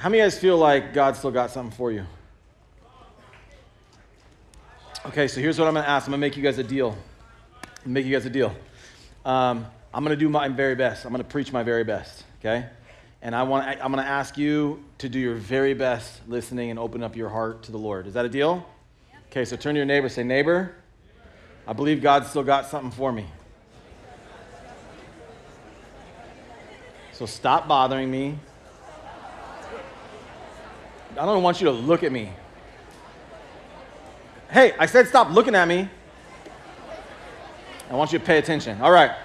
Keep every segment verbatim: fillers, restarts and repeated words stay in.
How many of you guys feel like God still got something for you? Okay, so here's what I'm going to ask. I'm going to make you guys a deal. I'm make you guys a deal. Um, I'm going to do my very best. I'm going to preach my very best, okay? And I want, I'm going to ask you to do your very best listening and open up your heart to the Lord. Is that a deal? Okay, so turn to your neighbor and say, neighbor, I believe God's still got something for me. So stop bothering me. I don't want you to look at me. Hey, I said stop looking at me. I want you to pay attention. All right.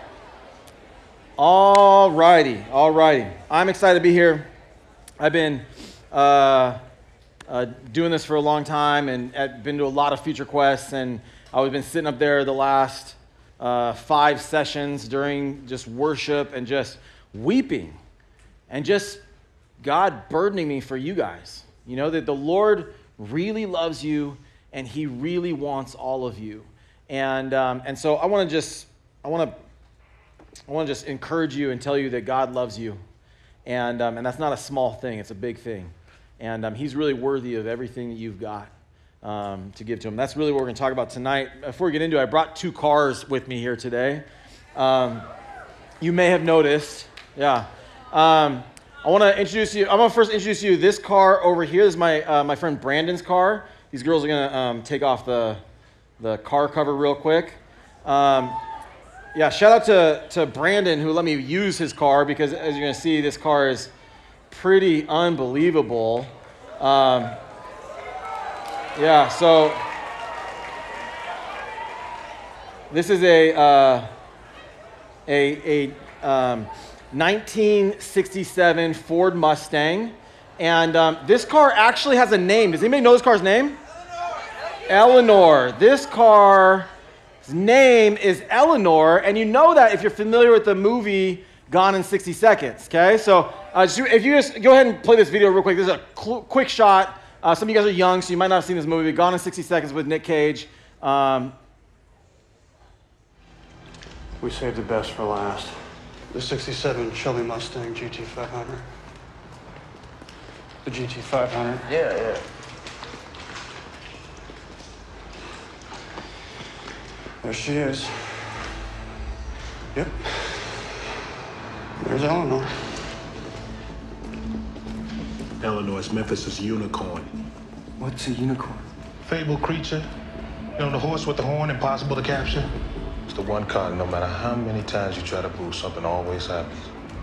All righty. All righty. I'm excited to be here. I've been uh, uh, doing this for a long time and I've been to a lot of Future Quests, and I've been sitting up there the last uh, five sessions during just worship and just weeping and just God burdening me for you guys. You know, that the Lord really loves you and he really wants all of you. And um, and so I want to just, I want to, I want to just encourage you and tell you that God loves you. And um, and that's not a small thing, it's a big thing. And um, he's really worthy of everything that you've got um, to give to him. That's really what we're going to talk about tonight. Before we get into it, I brought two cars with me here today. Um, you may have noticed, yeah. Um, I want to introduce you, I'm going to first introduce you this car over here. This is my uh, my friend Brandon's car. These girls are going to um, take off the, the car cover real quick. Um, yeah, shout out to, to Brandon who let me use his car, because as you're going to see, this car is pretty unbelievable. Um, yeah, so this is a uh, a, a um, nineteen sixty-seven Ford Mustang. And um, this car actually has a name. Does anybody know this car's name? Eleanor. This car's name is Eleanor. And you know that if you're familiar with the movie Gone in sixty seconds, okay? So uh, just, if you just go ahead and play this video real quick. This is a cl- quick shot. Uh, some of you guys are young, so you might not have seen this movie, Gone in sixty seconds with Nick Cage. Um, we saved the best for last. The sixty-seven Shelby Mustang G T five hundred. The G T five hundred. Yeah, yeah. There she is. Yep. There's Eleanor. Eleanor's Memphis' unicorn. What's a unicorn? Fabled creature. You know, the horse with the horn, impossible to capture. It's the one kind, no matter how many times you try to prove something, always happens.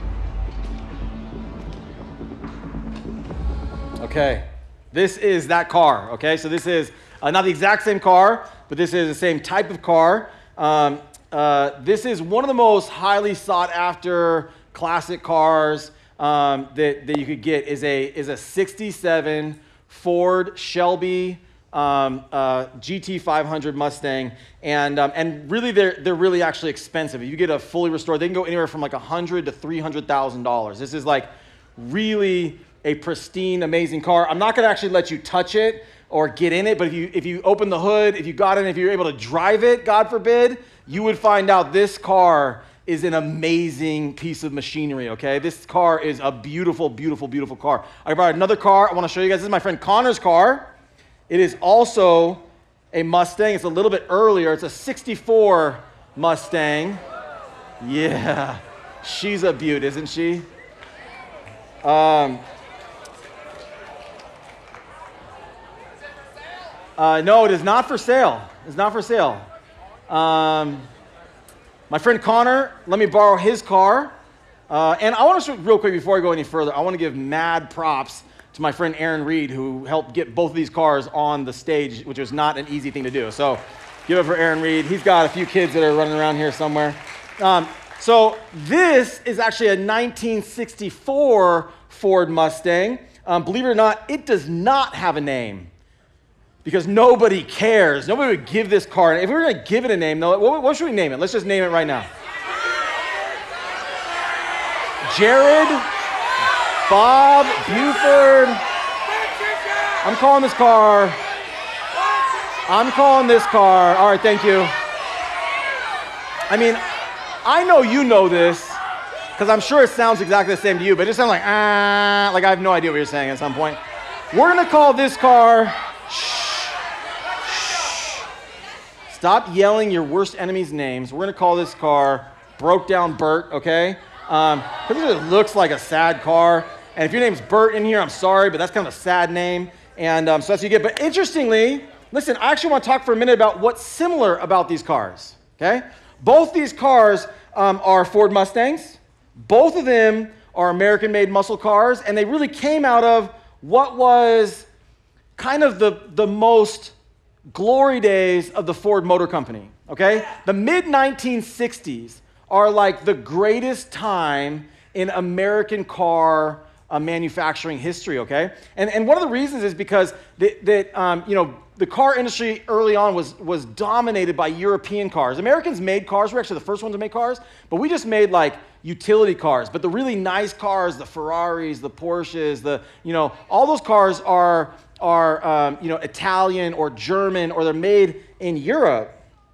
Okay, this is that car, okay? So this is uh, not the exact same car, but this is the same type of car. Um, uh, this is one of the most highly sought after classic cars um, that, that you could get is a, is a sixty-seven Ford Shelby um, uh, G T five hundred Mustang. And, um, and really, they're, they're really actually expensive. If you get a fully restored, they can go anywhere from like one hundred thousand to three hundred thousand dollars. This is like really a pristine, amazing car. I'm not going to actually let you touch it or get in it, but if you if you open the hood, if you got in, if you're able to drive it, God forbid, you would find out this car is an amazing piece of machinery, okay? This car is a beautiful, beautiful, beautiful car. I brought another car I want to show you guys. This is my friend Connor's car. It is also a Mustang. It's a little bit earlier. It's a sixty-four Mustang. Yeah, she's a beaut, isn't she? Um... Uh, no, it is not for sale. It's not for sale. Um, my friend Connor let me borrow his car. Uh, and I want to, real quick before I go any further, I want to give mad props to my friend Aaron Reed, who helped get both of these cars on the stage, which was not an easy thing to do. So give it for Aaron Reed. He's got a few kids that are running around here somewhere. Um, so this is actually a nineteen sixty-four Ford Mustang. Um, believe it or not, it does not have a name. Because nobody cares. Nobody would give this car. If we were going to give it a name, though, what, what should we name it? Let's just name it right now. Jared, Bob, Buford. I'm calling this car. I'm calling this car. All right, thank you. I mean, I know you know this. because I'm sure it sounds exactly the same to you, but it just sounds like, ah, like I have no idea what you're saying at some point. We're going to call this car, shh, shh. Stop yelling your worst enemy's names. We're going to call this car Broke Down Bert, okay? Um, because it looks like a sad car. And if your name's Bert in here, I'm sorry, but that's kind of a sad name. And um, so that's what you get. But interestingly, listen, I actually want to talk for a minute about what's similar about these cars, okay? Both these cars um, are Ford Mustangs. Both of them are American-made muscle cars, and they really came out of what was kind of the, the most glory days of the Ford Motor Company, okay? The mid nineteen sixties are like the greatest time in American car uh, manufacturing history, okay? And, and one of the reasons is because that, that um, you know, the car industry early on was, was dominated by European cars. Americans made cars. We're actually the first ones to make cars, but we just made like utility cars. But the really nice cars, the Ferraris, the Porsches, the, you know, all those cars are, are um, you know, Italian or German, or they're made in Europe.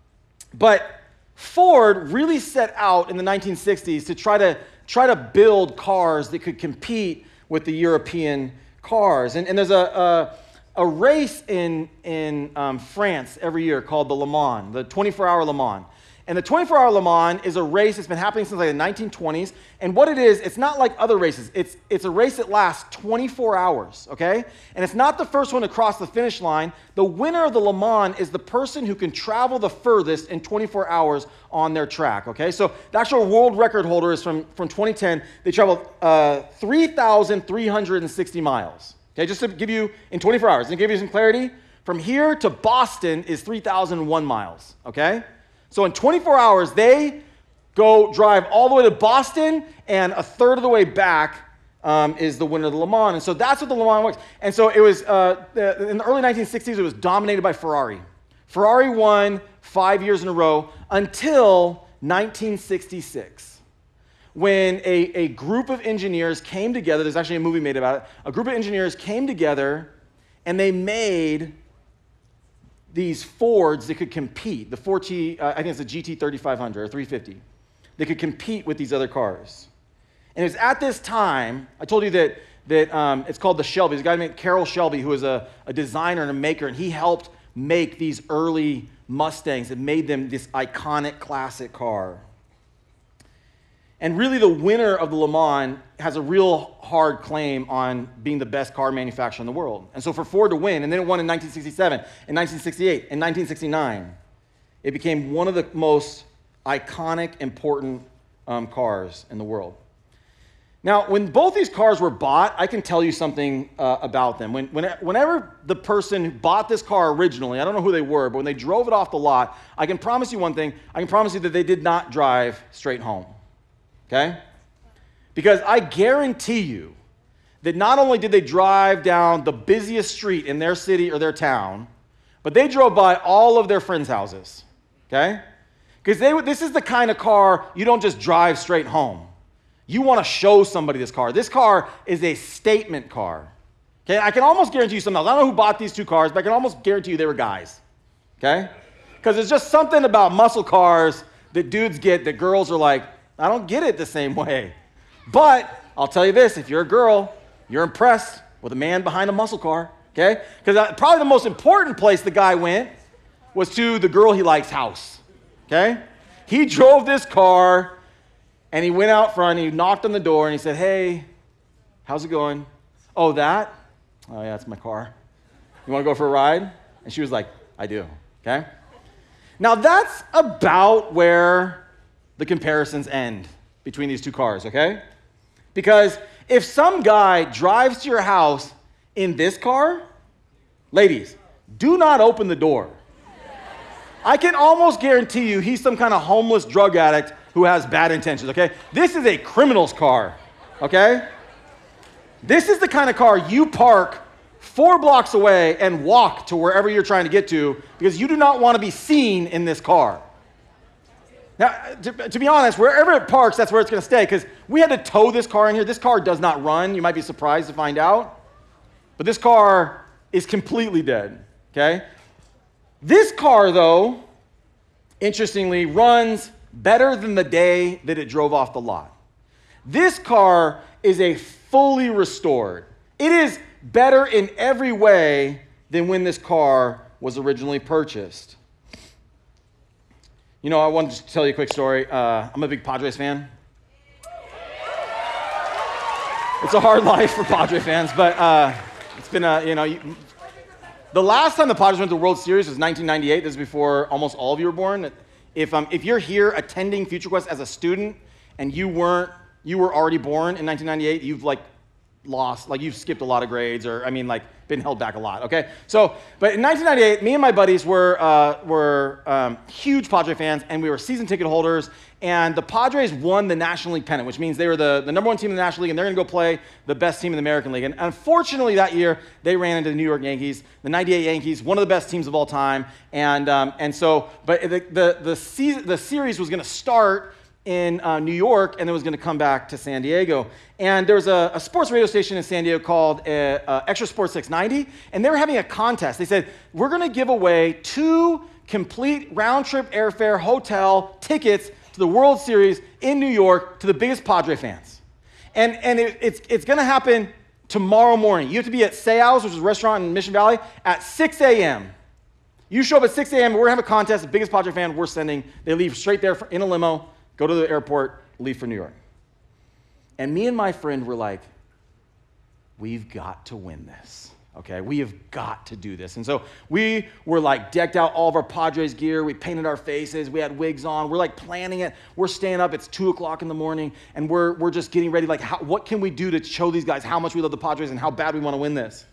But Ford really set out in the nineteen sixties to try to, try to build cars that could compete with the European cars. And, and there's a... a A race in, in um, France every year called the Le Mans, the twenty-four hour Le Mans. And the twenty-four hour Le Mans is a race that's been happening since like the nineteen twenties. And what it is, it's not like other races. It's, it's a race that lasts twenty-four hours, okay? And it's not the first one to cross the finish line. The winner of the Le Mans is the person who can travel the furthest in twenty-four hours on their track, okay? So the actual world record holder is from, from twenty ten. They traveled uh, three thousand three hundred sixty miles. Okay, just to give you, in twenty-four hours, and give you some clarity, from here to Boston is three thousand one miles, okay? So in twenty-four hours, they go drive all the way to Boston, and a third of the way back um, is the winner of the Le Mans. And so that's what the Le Mans was. And so it was, uh, the, in the early nineteen sixties, it was dominated by Ferrari. Ferrari won five years in a row until nineteen sixty-six. When a, a group of engineers came together, there's actually a movie made about it, a group of engineers came together and they made these Fords that could compete. The Ford T, uh, I think it's the G T thirty-five hundred or three fifty. They could compete with these other cars. And it was at this time, I told you that, that um, it's called the Shelby. There's a guy named Carroll Shelby who was a, a designer and a maker, and he helped make these early Mustangs and made them this iconic classic car. And really, the winner of the Le Mans has a real hard claim on being the best car manufacturer in the world. And so for Ford to win, and then it won in nineteen sixty-seven, in nineteen sixty-eight, in nineteen sixty-nine, it became one of the most iconic, important um, cars in the world. Now, when both these cars were bought, I can tell you something uh, about them. When, when, whenever the person who bought this car originally, I don't know who they were, but when they drove it off the lot, I can promise you one thing. I can promise you that they did not drive straight home. Okay? Because I guarantee you that not only did they drive down the busiest street in their city or their town, but they drove by all of their friends' houses. Okay? Because they this is the kind of car you don't just drive straight home. You want to show somebody this car. This car is a statement car. Okay? I can almost guarantee you something else. I don't know who bought these two cars, but I can almost guarantee you they were guys. Okay? Because there's just something about muscle cars that dudes get that girls are like, I don't get it the same way. But I'll tell you this, if you're a girl, you're impressed with a man behind a muscle car, okay? Because probably the most important place the guy went was to the girl he likes' house, okay? He drove this car, and he went out front, and he knocked on the door, and he said, hey, how's it going? Oh, that? Oh, yeah, that's my car. You want to go for a ride? And she was like, I do, okay? Now, that's about where the comparisons end between these two cars, okay? Because if some guy drives to your house in this car, ladies, do not open the door. I can almost guarantee you he's some kind of homeless drug addict who has bad intentions, okay? This is a criminal's car, okay? This is the kind of car you park four blocks away and walk to wherever you're trying to get to because you do not want to be seen in this car. Now, to, to be honest, wherever it parks, that's where it's going to stay, because we had to tow this car in here. This car does not run. You might be surprised to find out. But this car is completely dead, okay? This car, though, interestingly, runs better than the day that it drove off the lot. This car is a fully restored. It is better in every way than when this car was originally purchased. You know, I wanted to tell you a quick story. Uh, I'm a big Padres fan. It's a hard life for Padre fans, but uh, it's been a, you know, you, the last time the Padres went to the World Series was nineteen ninety-eight. This is before almost all of you were born. If um, if you're here attending Future Quest as a student and you weren't, you were already born in nineteen ninety-eight, you've like lost, like you've skipped a lot of grades, or I mean, like been held back a lot. Okay, so but in nineteen ninety-eight, me and my buddies were uh, were um, huge Padre fans, and we were season ticket holders. And the Padres won the National League pennant, which means they were the, the number one team in the National League, and they're going to go play the best team in the American League. And unfortunately, that year, they ran into the New York Yankees, the ninety-eight Yankees, one of the best teams of all time. And um, and so, but the the the, season, the series was going to start in uh, New York, and then was going to come back to San Diego. And there was a, a sports radio station in San Diego called uh, uh, Extra Sports six ninety, and they were having a contest. They said, we're going to give away two complete round-trip airfare hotel tickets to the World Series in New York to the biggest Padre fans. And, and it, it's, it's going to happen tomorrow morning. You have to be at Seau's, which is a restaurant in Mission Valley, at six a.m. You show up at six a.m., we're going to have a contest. The biggest Padre fan we're sending, they leave straight there in a limo, go to the airport, leave for New York. And me and my friend were like, we've got to win this. Okay, we have got to do this. And so we were like decked out all of our Padres gear. We painted our faces. We had wigs on. We're like planning it. We're staying up. It's two o'clock in the morning, and we're we're just getting ready. Like, how, what can we do to show these guys how much we love the Padres and how bad we want to win this?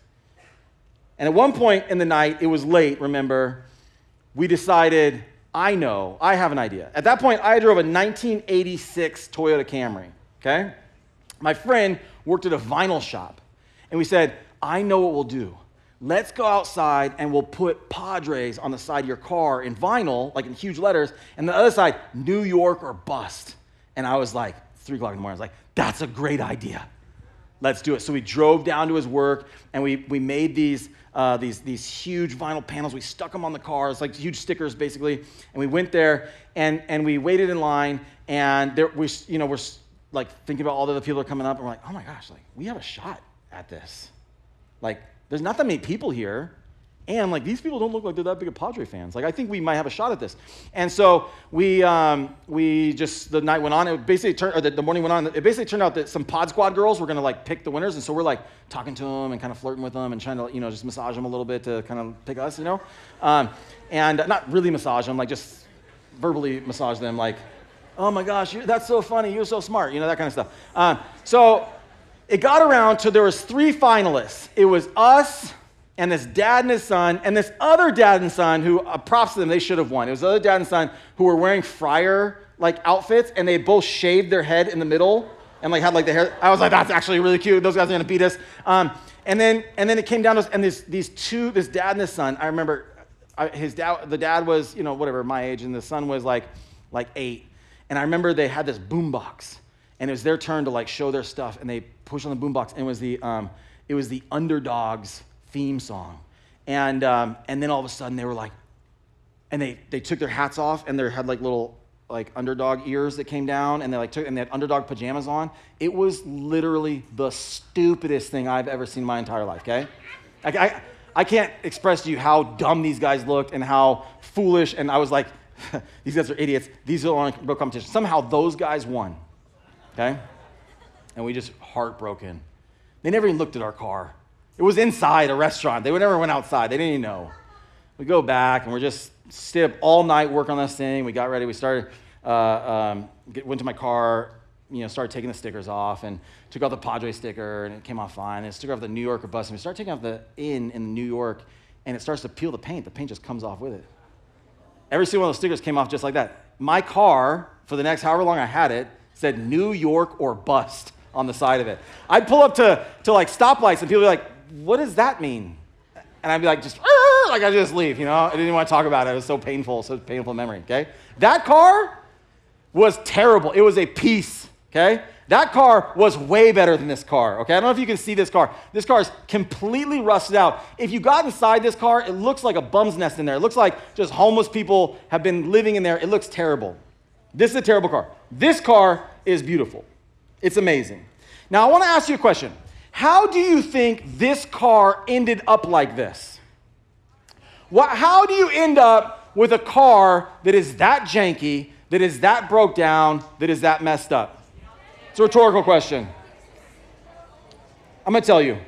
And at one point in the night, it was late, remember, we decided, I know, I have an idea. At that point, I drove a nineteen eighty-six Toyota Camry, okay? My friend worked at a vinyl shop, and we said, I know what we'll do. Let's go outside and we'll put Padres on the side of your car in vinyl, like in huge letters, and the other side, New York or bust. And I was like, three o'clock in the morning, I was like, that's a great idea. Let's do it. So we drove down to his work, and we we made these uh, these these huge vinyl panels. We stuck them on the cars, like huge stickers, basically. And we went there, and and we waited in line, and there we you know we're like thinking about all the other people that are coming up, and we're like, oh my gosh, like we have a shot at this. Like, there's not that many people here, and like these people don't look like they're that big of Padre fans. Like, I think we might have a shot at this. And so we um, we just, the night went on. It basically turned, or the, the morning went on. It basically turned out that some Pod Squad girls were gonna like pick the winners, and so we're like talking to them and kind of flirting with them and trying to, you know, just massage them a little bit to kind of pick us, you know, um, and not really massage them, like just verbally massage them, like, oh my gosh, you're, that's so funny, you're so smart, you know, that kind of stuff. Um, so. It got around to there was three finalists. It was us and this dad and his son and this other dad and son who, uh, props to them, they should have won. It was the other dad and son who were wearing friar like outfits, and they both shaved their head in the middle and like had like the hair. I was like, that's actually really cute. Those guys are gonna beat us. Um, and then and then it came down to us, and this these two, this dad and his son. I remember I, his dad. The dad was, you know, whatever, my age, and the son was like like eight. And I remember they had this boombox. And it was their turn to like show their stuff, and they pushed on the boombox, and it was the um, it was the Underdogs theme song, and um, and then all of a sudden they were like, and they they took their hats off, and they had like little like underdog ears that came down, and they like took and they had underdog pajamas on. It was literally the stupidest thing I've ever seen in my entire life. Okay, I I, I can't express to you how dumb these guys looked and how foolish, and I was like, these guys are idiots. These are on real competition. Somehow those guys won. Okay? And we just heartbroken. They never even looked at our car. It was inside a restaurant. They never went outside. They didn't even know. We go back, and we're just stayed up all night working on this thing. We got ready. We started, uh, um, get, went to my car, you know, started taking the stickers off, and took out the Padre sticker, and it came off fine. And took off the New Yorker bus, and we started taking off the in in New York, and it starts to peel the paint. The paint just comes off with it. Every single one of those stickers came off just like that. My car, for the next however long I had it, said New York or bust on the side of it. I'd pull up to, to like stoplights, and people would be like, what does that mean? And I'd be like, just, like I'd just leave, you know? I didn't even want to talk about it. It was so painful, so painful memory, okay? That car was terrible. It was a piece, okay? That car was way better than this car, okay? I don't know if you can see this car. This car is completely rusted out. If you got inside this car, it looks like a bum's nest in there. It looks like just homeless people have been living in there. It looks terrible. This is a terrible car. This car is beautiful. It's amazing. Now, I want to ask you a question. How do you think this car ended up like this? What, how do you end up with a car that is that janky, that is that broke down, that is that messed up? It's a rhetorical question. I'm going to tell you.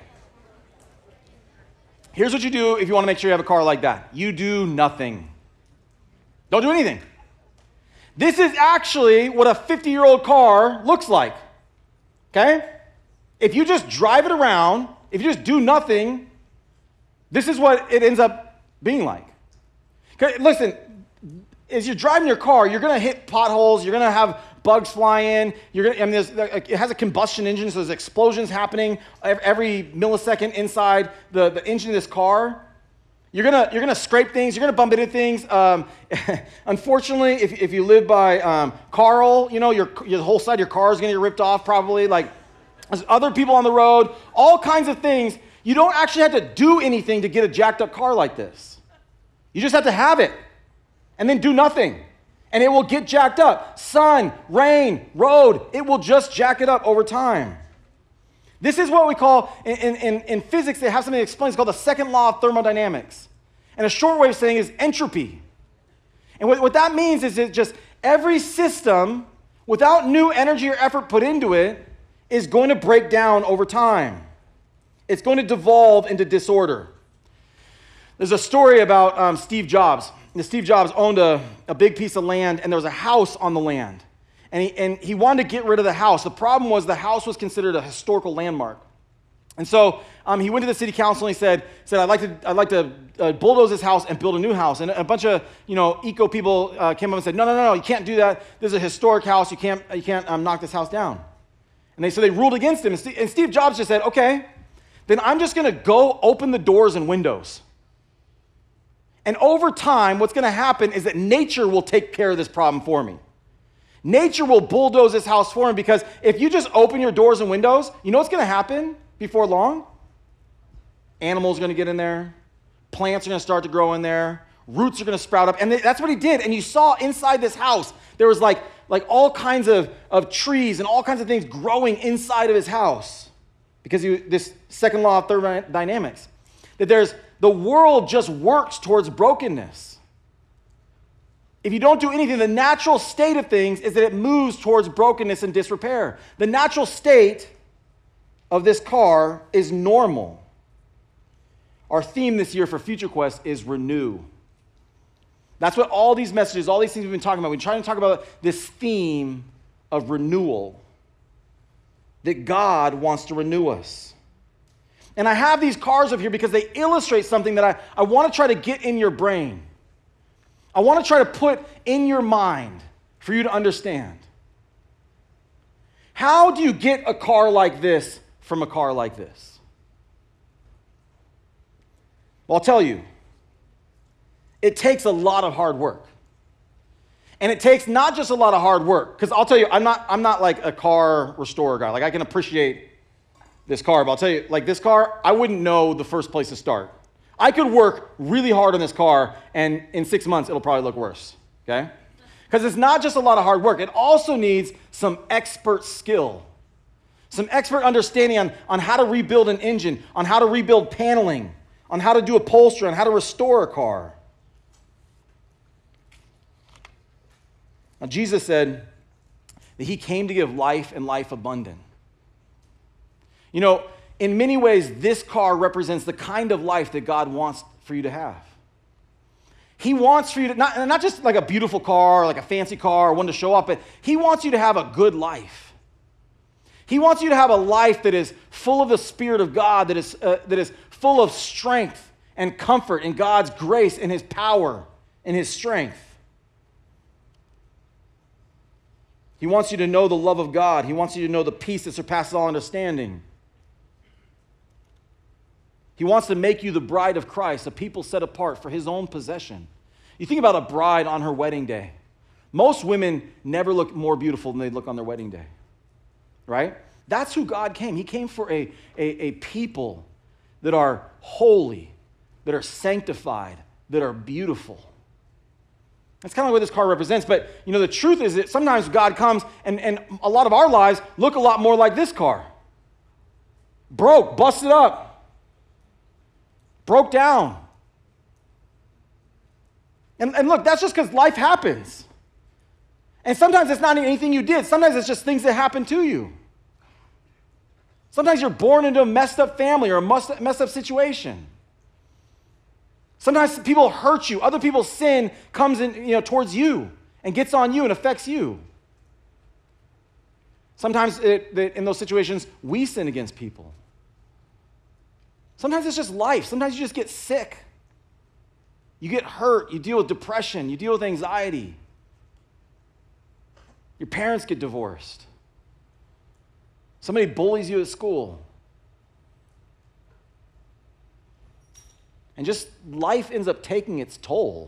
Here's what you do if you want to make sure you have a car like that. You do nothing. Don't do anything. This is actually what a fifty-year-old car looks like. Okay? If you just drive it around, if you just do nothing, this is what it ends up being like. Okay, listen, as you're driving your car, you're going to hit potholes, you're going to have bugs fly in, you're going to, I mean, there's, it has a combustion engine, so there's explosions happening every millisecond inside the, the engine of this car. You're gonna you're gonna scrape things. You're gonna bump into things. Um, unfortunately, if if you live by um, Carl, you know your your whole side of your car is gonna get ripped off probably. Like there's other people on the road, all kinds of things. You don't actually have to do anything to get a jacked up car like this. You just have to have it, and then do nothing, and it will get jacked up. Sun, rain, road, it will just jack it up over time. This is what we call, in, in, in physics, they have something that explains, it's called the second law of thermodynamics. And a short way of saying is entropy. And what, what that means is that just every system, without new energy or effort put into it, is going to break down over time. It's going to devolve into disorder. There's a story about um, Steve Jobs. And Steve Jobs owned a, a big piece of land, and there was a house on the land. And he, and he wanted to get rid of the house. The problem was the house was considered a historical landmark. And so um, he went to the city council and he said, said I'd like to, I'd like to uh, bulldoze this house and build a new house. And a bunch of you know, eco people uh, came up and said, no, no, no, no, you can't do that. This is a historic house. You can't, you can't um, knock this house down. And they so they ruled against him. And Steve, and Steve Jobs just said, okay, then I'm just going to go open the doors and windows. And over time, what's going to happen is that nature will take care of this problem for me. Nature will bulldoze this house for him because if you just open your doors and windows, you know what's going to happen before long? Animals are going to get in there. Plants are going to start to grow in there. Roots are going to sprout up. And that's what he did. And you saw inside this house, there was like, like all kinds of, of trees and all kinds of things growing inside of his house because he, this second law of thermodynamics, that there's the world just works towards brokenness. If you don't do anything, the natural state of things is that it moves towards brokenness and disrepair. The natural state of this car is normal. Our theme this year for Future Quest is renew. That's what all these messages, all these things we've been talking about. We're trying to talk about this theme of renewal, that God wants to renew us. And I have these cars up here because they illustrate something that I, I want to try to get in your brain. I want to try to put in your mind for you to understand. How do you get a car like this from a car like this? Well, I'll tell you. It takes a lot of hard work. And it takes not just a lot of hard work, because I'll tell you, I'm not, I'm not like a car restorer guy. Like I can appreciate this car, but I'll tell you, like this car, I wouldn't know the first place to start. I could work really hard on this car, and in six months, it'll probably look worse, okay? Because it's not just a lot of hard work. It also needs some expert skill, some expert understanding on, on how to rebuild an engine, on how to rebuild paneling, on how to do upholstery, on how to restore a car. Now, Jesus said that he came to give life and life abundant. You know, in many ways, this car represents the kind of life that God wants for you to have. He wants for you to, not, not just like a beautiful car, like a fancy car, or one to show off, but he wants you to have a good life. He wants you to have a life that is full of the Spirit of God, that is, uh, that is full of strength and comfort in God's grace and his power and his strength. He wants you to know the love of God. He wants you to know the peace that surpasses all understanding. He wants to make you the bride of Christ, a people set apart for his own possession. You think about a bride on her wedding day. Most women never look more beautiful than they look on their wedding day, right? That's who God came. He came for a, a, a people that are holy, that are sanctified, that are beautiful. That's kind of what this car represents. But, you know, the truth is that sometimes God comes and, and a lot of our lives look a lot more like this car. Broke, busted up, broke down. And, and look, that's just because life happens. And sometimes it's not anything you did. Sometimes it's just things that happen to you. Sometimes you're born into a messed up family or a messed messed up situation. Sometimes people hurt you. Other people's sin comes in, you know, towards you and gets on you and affects you. Sometimes it, it, in those situations, we sin against people. Sometimes it's just life. Sometimes you just get sick. You get hurt. You deal with depression. You deal with anxiety. Your parents get divorced. Somebody bullies you at school. And just life ends up taking its toll.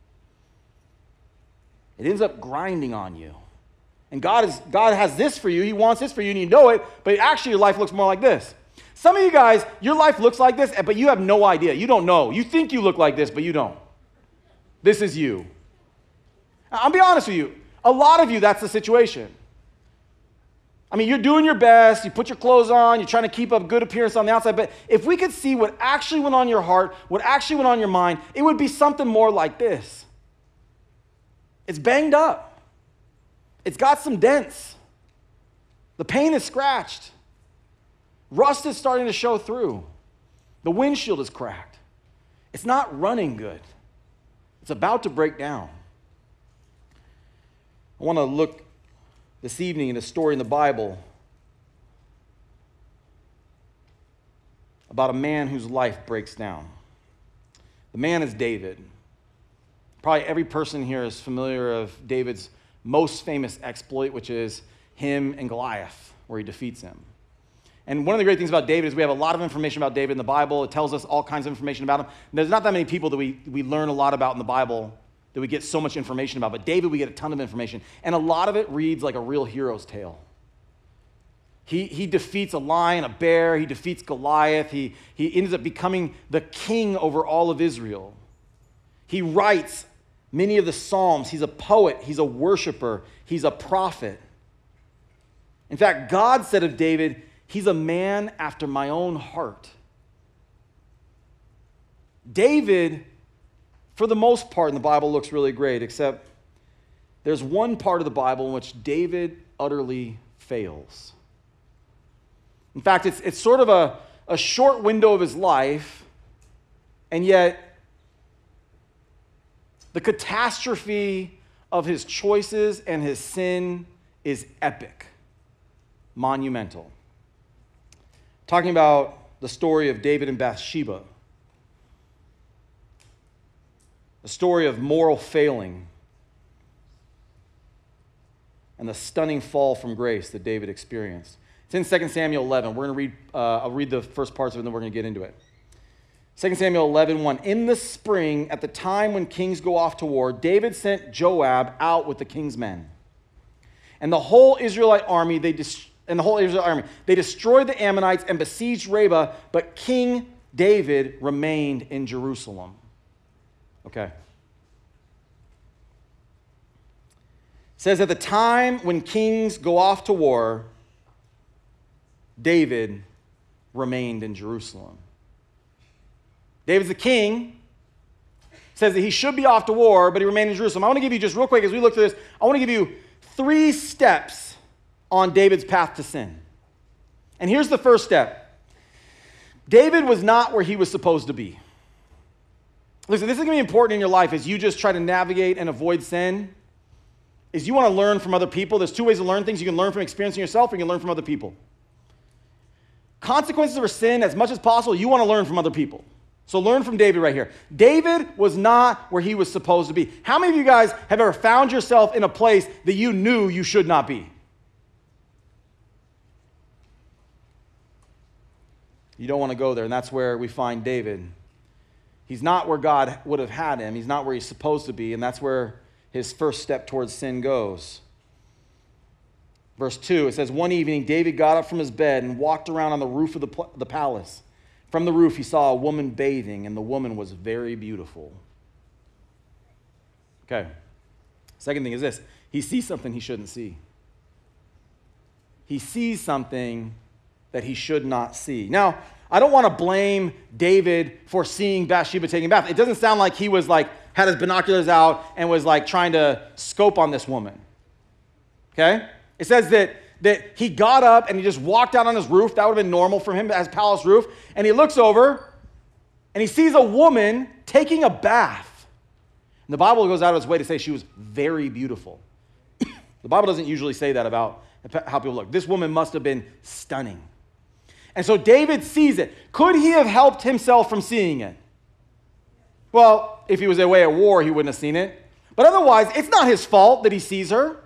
It ends up grinding on you. And God is God has this for you. He wants this for you, and you know it, but actually your life looks more like this. Some of you guys, your life looks like this, but you have no idea. You don't know. You think you look like this, but you don't. This is you. I'll be honest with you. A lot of you, that's the situation. I mean, you're doing your best, you put your clothes on, you're trying to keep up good appearance on the outside, but if we could see what actually went on your heart, what actually went on your mind, it would be something more like this. It's banged up. It's got some dents. The paint is scratched. Rust is starting to show through. The windshield is cracked. It's not running good. It's about to break down. I want to look this evening in a story in the Bible about a man whose life breaks down. The man is David. Probably every person here is familiar of David's most famous exploit, which is him and Goliath, where he defeats him. And one of the great things about David is we have a lot of information about David in the Bible. It tells us all kinds of information about him. And there's not that many people that we, we learn a lot about in the Bible that we get so much information about. But David, we get a ton of information. And a lot of it reads like a real hero's tale. He, he defeats a lion, a bear. He defeats Goliath. He, he ends up becoming the king over all of Israel. He writes many of the Psalms. He's a poet. He's a worshiper. He's a prophet. In fact, God said of David, he's a man after my own heart. David, for the most part in the Bible, looks really great, except there's one part of the Bible in which David utterly fails. In fact, it's, it's sort of a, a short window of his life, and yet the catastrophe of his choices and his sin is epic, monumental. Talking about the story of David and Bathsheba, a story of moral failing and the stunning fall from grace that David experienced. It's in Second Samuel eleven. We're going to read, uh, I'll read the first parts of it, and then we're going to get into it. Second Samuel eleven, one. In the spring, at the time when kings go off to war, David sent Joab out with the king's men. And the whole Israelite army, they dis- and the whole Israelite army, they destroyed the Ammonites and besieged Rabbah, but King David remained in Jerusalem. Okay. It says at the time when kings go off to war, David remained in Jerusalem. David's the king. Says that he should be off to war, but he remained in Jerusalem. I want to give you just real quick, as we look through this, I want to give you three steps on David's path to sin. And here's the first step. David was not where he was supposed to be. Listen, this is going to be important in your life as you just try to navigate and avoid sin, is you want to learn from other people. There's two ways to learn things. You can learn from experiencing yourself, or you can learn from other people. Consequences of our sin, as much as possible, you want to learn from other people. So learn from David right here. David was not where he was supposed to be. How many of you guys have ever found yourself in a place that you knew you should not be? You don't want to go there, and that's where we find David. He's not where God would have had him. He's not where he's supposed to be, and that's where his first step towards sin goes. Verse two, it says, one evening, David got up from his bed and walked around on the roof of the, pl- the palace. From the roof, he saw a woman bathing, and the woman was very beautiful. Okay. Second thing is this: he sees something he shouldn't see. He sees something that he should not see. Now, I don't want to blame David for seeing Bathsheba taking a bath. It doesn't sound like he was like, had his binoculars out and was like trying to scope on this woman. Okay? It says that, that he got up and he just walked out on his roof. That would have been normal for him as palace roof. And he looks over and he sees a woman taking a bath. And the Bible goes out of its way to say she was very beautiful. The Bible doesn't usually say that about how people look. This woman must have been stunning. And so David sees it. Could he have helped himself from seeing it? Well, if he was away at war, he wouldn't have seen it. But otherwise, it's not his fault that he sees her.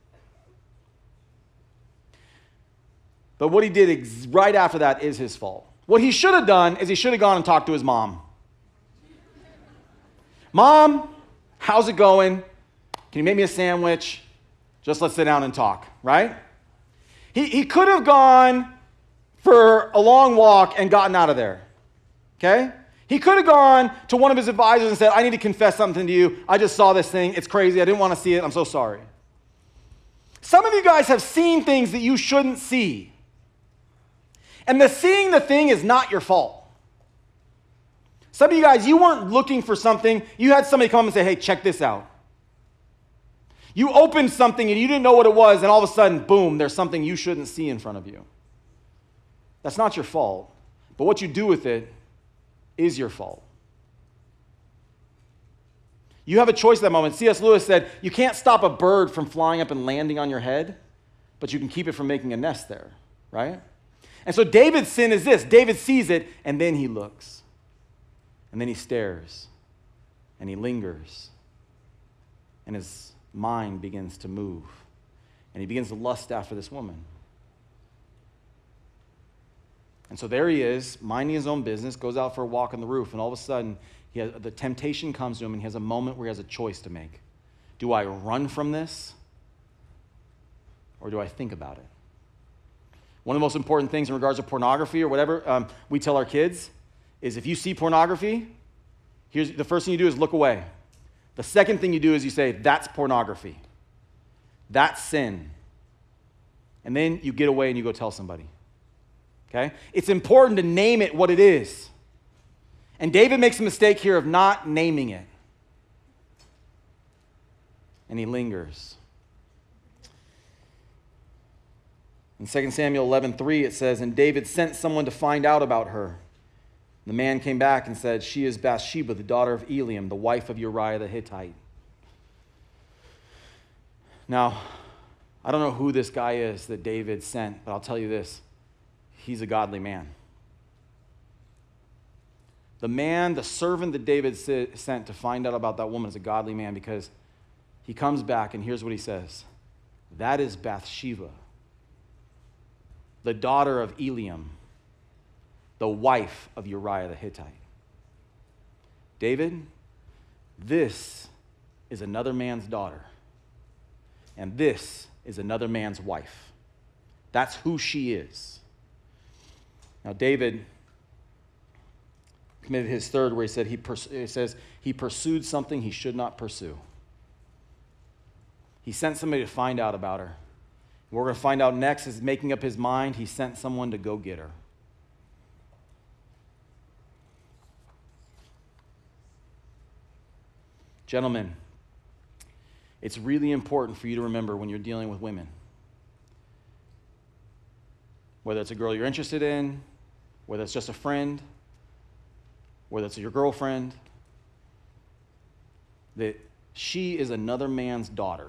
But what he did ex- right after that is his fault. What he should have done is he should have gone and talked to his mom. Mom, how's it going? Can you make me a sandwich? Just let's sit down and talk, right? He, he could have gone for a long walk and gotten out of there, okay? He could have gone to one of his advisors and said, I need to confess something to you. I just saw this thing. It's crazy. I didn't want to see it. I'm so sorry. Some of you guys have seen things that you shouldn't see. And the seeing the thing is not your fault. Some of you guys, you weren't looking for something. You had somebody come and say, hey, check this out. You opened something and you didn't know what it was, and all of a sudden, boom, there's something you shouldn't see in front of you. That's not your fault. But what you do with it is your fault. You have a choice at that moment. C S Lewis said, you can't stop a bird from flying up and landing on your head, but you can keep it from making a nest there, right? And so David's sin is this. David sees it, and then he looks. And then he stares. And he lingers. And his mind begins to move. And he begins to lust after this woman. And so there he is, minding his own business, goes out for a walk on the roof, and all of a sudden, he has, the temptation comes to him, and he has a moment where he has a choice to make. Do I run from this, or do I think about it? One of the most important things in regards to pornography or whatever um, we tell our kids is if you see pornography, here's the first thing you do is look away. The second thing you do is you say, that's pornography. That's sin. And then you get away and you go tell somebody. Okay? It's important to name it what it is. And David makes a mistake here of not naming it. And he lingers. In Second Samuel eleven three, it says, and David sent someone to find out about her. The man came back and said, she is Bathsheba, the daughter of Eliam, the wife of Uriah the Hittite. Now, I don't know who this guy is that David sent, but I'll tell you this. He's a godly man. The man, the servant that David sent to find out about that woman is a godly man, because he comes back and here's what he says. That is Bathsheba, the daughter of Eliam, the wife of Uriah the Hittite. David, this is another man's daughter, and this is another man's wife. That's who she is. Now, David committed his third, where he said he pers- it says he pursued something he should not pursue. He sent somebody to find out about her. What we're going to find out next is making up his mind. He sent someone to go get her. Gentlemen, it's really important for you to remember when you're dealing with women, whether it's a girl you're interested in, whether it's just a friend, whether it's your girlfriend, that she is another man's daughter.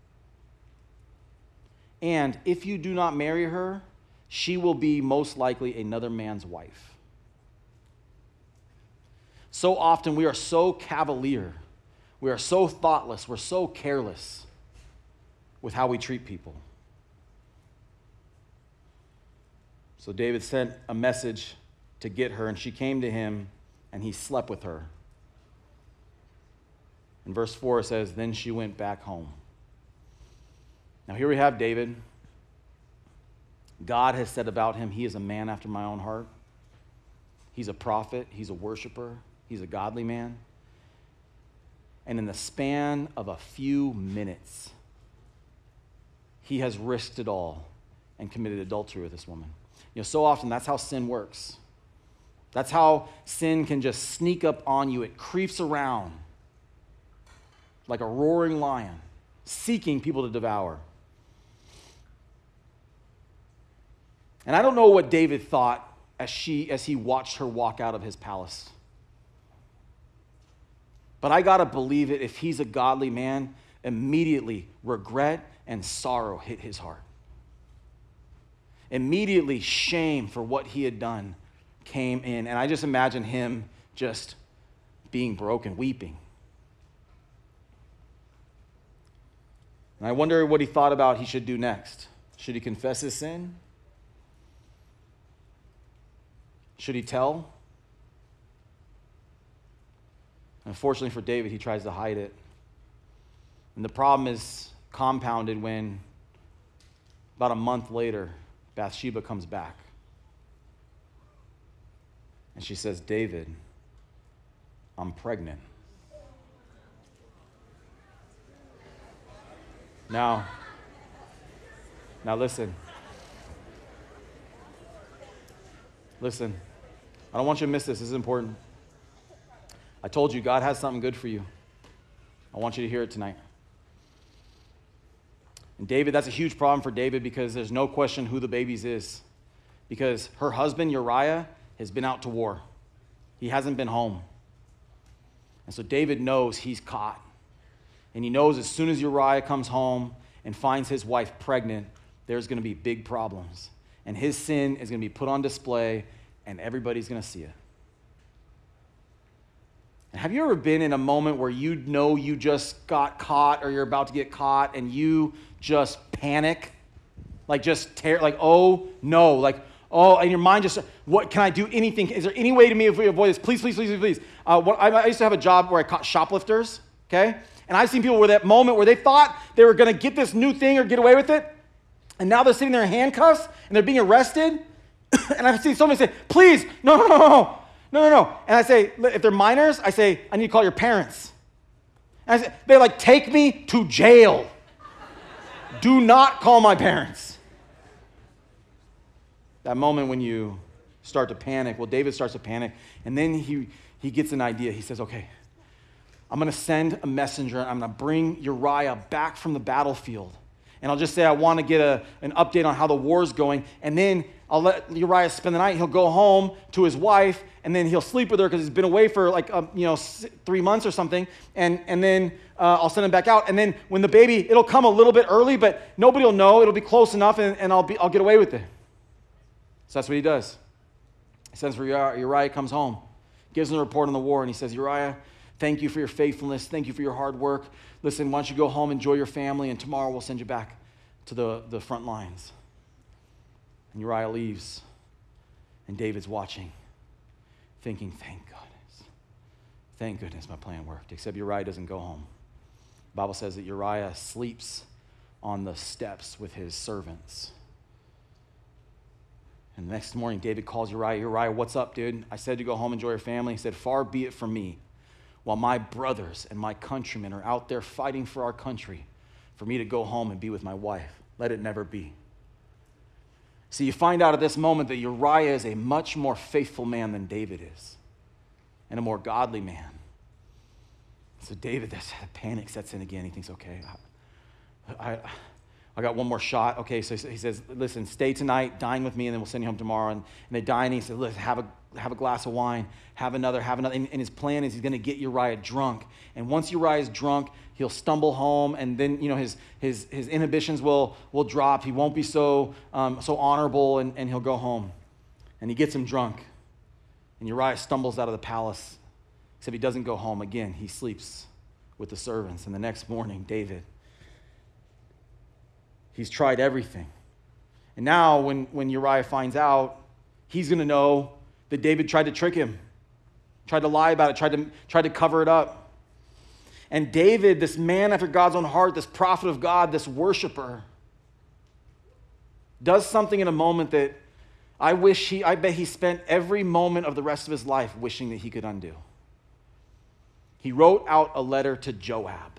And if you do not marry her, she will be most likely another man's wife. So often we are so cavalier, we are so thoughtless, we're so careless with how we treat people. So David sent a message to get her, and she came to him, and he slept with her. In verse four it says, then she went back home. Now here we have David. God has said about him, he is a man after my own heart. He's a prophet. He's a worshiper. He's a godly man. And in the span of a few minutes, he has risked it all and committed adultery with this woman. You know, so often that's how sin works. That's how sin can just sneak up on you. It creeps around like a roaring lion, seeking people to devour. And I don't know what David thought as she as he watched her walk out of his palace. But I gotta believe it, if he's a godly man, immediately regret and sorrow hit his heart. Immediately shame for what he had done came in. And I just imagine him just being broken, weeping. And I wonder what he thought about he should do next. Should he confess his sin? Should he tell? Unfortunately for David, he tries to hide it. And the problem is compounded when about a month later, Bathsheba comes back. And she says, David, I'm pregnant. Now, now listen. Listen, I don't want you to miss this. This is important. I told you God has something good for you. I want you to hear it tonight. And David, that's a huge problem for David because there's no question who the baby's is. Because her husband, Uriah, has been out to war. He hasn't been home. And so David knows he's caught. And he knows as soon as Uriah comes home and finds his wife pregnant, there's going to be big problems. And his sin is going to be put on display, and everybody's going to see it. And have you ever been in a moment where you know you just got caught or you're about to get caught and you just panic? Like just tear, like, oh no, like, oh, and your mind just, what, can I do anything? Is there any way to me if we avoid this? Please, please, please, please. Uh, what, I, I used to have a job where I caught shoplifters, okay? And I've seen people where that moment where they thought they were going to get this new thing or get away with it, and now they're sitting there in handcuffs and they're being arrested. And I've seen somebody say, please, no, no, no, no. No, no, no. And I say, if they're minors, I say, I need to call your parents. And I say, they're like, take me to jail. Do not call my parents. That moment when you start to panic, well, David starts to panic, and then he, he gets an idea. He says, okay, I'm going to send a messenger, and I'm going to bring Uriah back from the battlefield. And I'll just say I want to get a, an update on how the war's going, and then I'll let Uriah spend the night. He'll go home to his wife, and then he'll sleep with her because he's been away for like um, you know three months or something. And and then uh, I'll send him back out. And then when the baby, it'll come a little bit early, but nobody will know. It'll be close enough, and, and I'll be I'll get away with it. So that's what he does. He sends for Uriah. Uriah comes home, gives him a report on the war, and he says, Uriah, thank you for your faithfulness. Thank you for your hard work. Listen, why don't you go home, enjoy your family, and tomorrow we'll send you back to the, the front lines. And Uriah leaves, and David's watching, thinking, thank goodness. Thank goodness my plan worked, except Uriah doesn't go home. The Bible says that Uriah sleeps on the steps with his servants. And the next morning, David calls Uriah. Uriah, what's up, dude? I said to go home, enjoy your family. He said, far be it from me, while my brothers and my countrymen are out there fighting for our country, for me to go home and be with my wife. Let it never be. See, you find out at this moment that Uriah is a much more faithful man than David is, and a more godly man. So David, this panic sets in again. He thinks, okay, I, I, I got one more shot. Okay, so he says, listen, stay tonight, dine with me, and then we'll send you home tomorrow. And, and they dine, and he says, listen, have a have a glass of wine, have another, have another. And, and his plan is he's going to get Uriah drunk. And once Uriah is drunk, he'll stumble home, and then, you know, his his his inhibitions will will drop. He won't be so um, so honorable, and, and he'll go home. And he gets him drunk. And Uriah stumbles out of the palace, except he doesn't go home. Again, he sleeps with the servants. And the next morning, David, he's tried everything. And now when, when Uriah finds out, he's going to know that David tried to trick him, tried to lie about it, tried to, tried to cover it up. And David, this man after God's own heart, this prophet of God, this worshiper, does something in a moment that I wish he, I bet he spent every moment of the rest of his life wishing that he could undo. he wrote out a letter to Joab.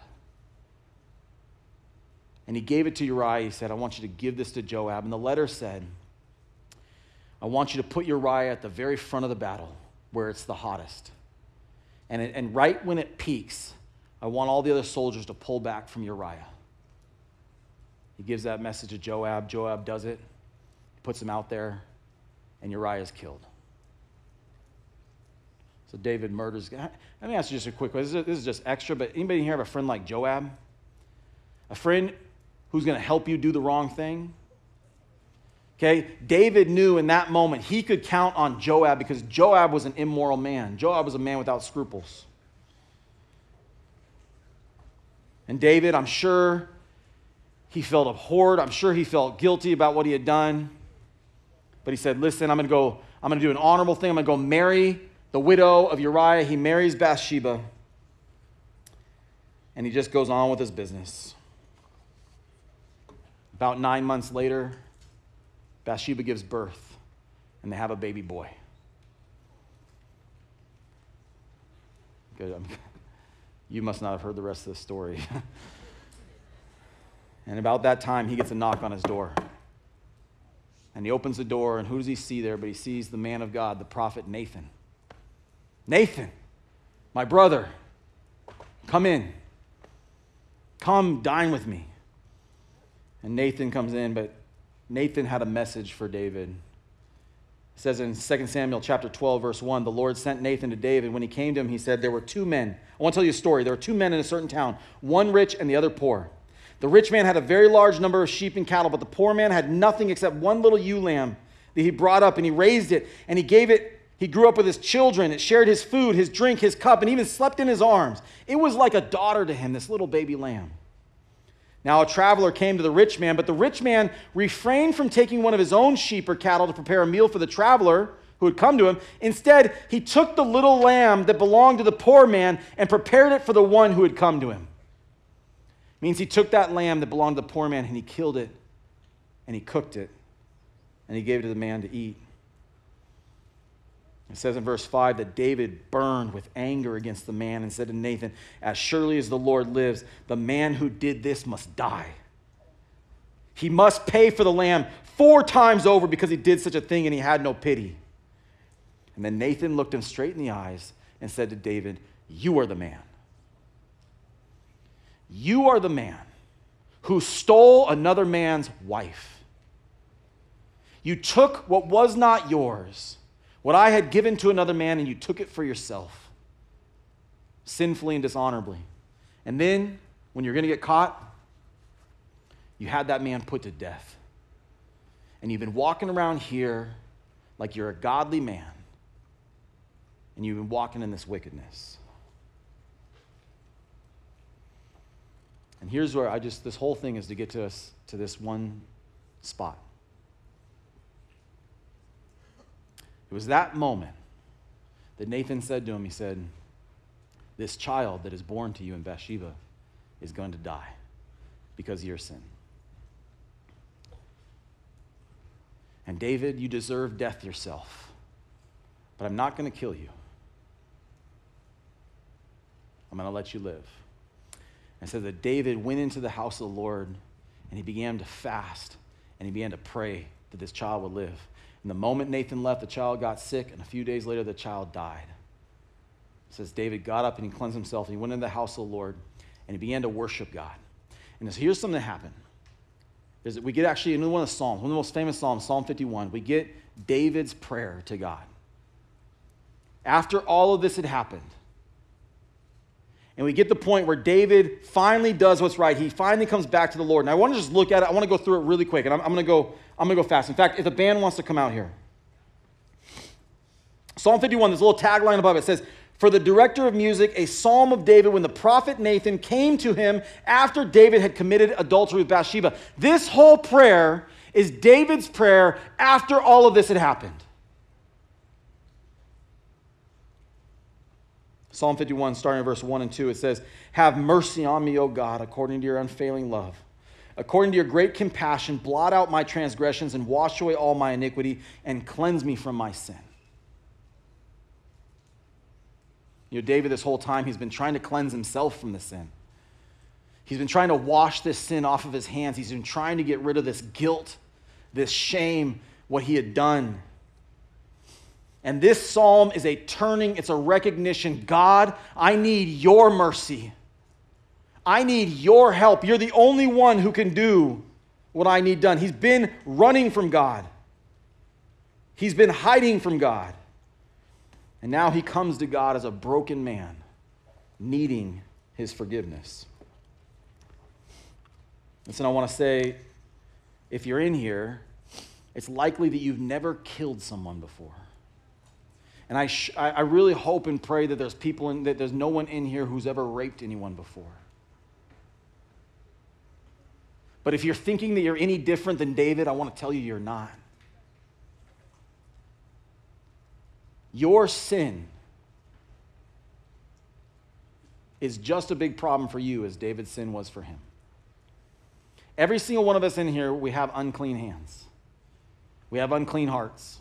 And he gave it to Uriah. He said, I want you to give this to Joab. And the letter said, I want you to put Uriah at the very front of the battle where it's the hottest. And, it, and right when it peaks, I want all the other soldiers to pull back from Uriah. He gives that message to Joab. Joab does it, puts him out there, and Uriah is killed. So David murders. Let me ask you just a quick question. This is, this is just extra, but anybody here have a friend like Joab? A friend who's going to help you do the wrong thing? Okay, David knew in that moment he could count on Joab because Joab was an immoral man. Joab was a man without scruples. And David, I'm sure he felt abhorred. I'm sure he felt guilty about what he had done. But he said, listen, I'm going to go, I'm going to do an honorable thing. I'm going to go marry the widow of Uriah. He marries Bathsheba. And he just goes on with his business. About nine months later, Bathsheba gives birth, and they have a baby boy. Good. You must not have heard the rest of the story. And about that time, he gets a knock on his door. And he opens the door, and who does he see there? But he sees the man of God, the prophet Nathan. Nathan, my brother, come in. Come dine with me. And Nathan comes in, but Nathan had a message for David. It says in Second Samuel chapter twelve, verse one, the Lord sent Nathan to David. When he came to him, he said, there were two men. I want to tell you a story. There were two men in a certain town, one rich and the other poor. The rich man had a very large number of sheep and cattle, but the poor man had nothing except one little ewe lamb that he brought up, and he raised it, and he gave it. He grew up with his children. It shared his food, his drink, his cup, and even slept in his arms. It was like a daughter to him, this little baby lamb. Now a traveler came to the rich man, but the rich man refrained from taking one of his own sheep or cattle to prepare a meal for the traveler who had come to him. Instead, he took the little lamb that belonged to the poor man and prepared it for the one who had come to him. It means he took that lamb that belonged to the poor man and he killed it and he cooked it and he gave it to the man to eat. It says in verse five that David burned with anger against the man and said to Nathan, as surely as the Lord lives, the man who did this must die. He must pay for the lamb four times over because he did such a thing and he had no pity. And then Nathan looked him straight in the eyes and said to David, you are the man. You are the man who stole another man's wife. You took what was not yours, what I had given to another man, and you took it for yourself, sinfully and dishonorably. And then, when you're going to get caught, you had that man put to death. And you've been walking around here like you're a godly man, and you've been walking in this wickedness. And here's where I just, this whole thing is to get to us to this one spot. It was that moment that Nathan said to him, he said, this child that is born to you in Bathsheba is going to die because of your sin. And David, you deserve death yourself, but I'm not going to kill you. I'm going to let you live. And it says that David went into the house of the Lord and he began to fast and he began to pray that this child would live. And the moment Nathan left, the child got sick, and a few days later, the child died. It says David got up and he cleansed himself, and he went into the house of the Lord, and he began to worship God. And so here's something that happened. Is that we get actually in one of the Psalms, one of the most famous Psalms, Psalm fifty-one, we get David's prayer to God. After all of this had happened, and we get the point where David finally does what's right. He finally comes back to the Lord. And I want to just look at it. I want to go through it really quick, and I'm, I'm going to go I'm going to go fast. In fact, if the band wants to come out here. Psalm fifty-one, there's a little tagline above it. Says, for the director of music, a psalm of David when the prophet Nathan came to him after David had committed adultery with Bathsheba. This whole prayer is David's prayer after all of this had happened. Psalm fifty-one, starting in verse one and two, it says, have mercy on me, O God, according to your unfailing love. According to your great compassion, blot out my transgressions and wash away all my iniquity and cleanse me from my sin. You know, David, this whole time, he's been trying to cleanse himself from the sin. He's been trying to wash this sin off of his hands. He's been trying to get rid of this guilt, this shame, what he had done. And this psalm is a turning, it's a recognition. God, I need your mercy. I need your help. You're the only one who can do what I need done. He's been running from God. He's been hiding from God. And now he comes to God as a broken man, needing his forgiveness. Listen, I want to say, if you're in here, it's likely that you've never killed someone before. And I, sh- I really hope and pray that there's people in, that there's no one in here who's ever raped anyone before. But if you're thinking that you're any different than David, I want to tell you you're not. Your sin is just a big problem for you as David's sin was for him. Every single one of us in here, we have unclean hands. We have unclean hearts.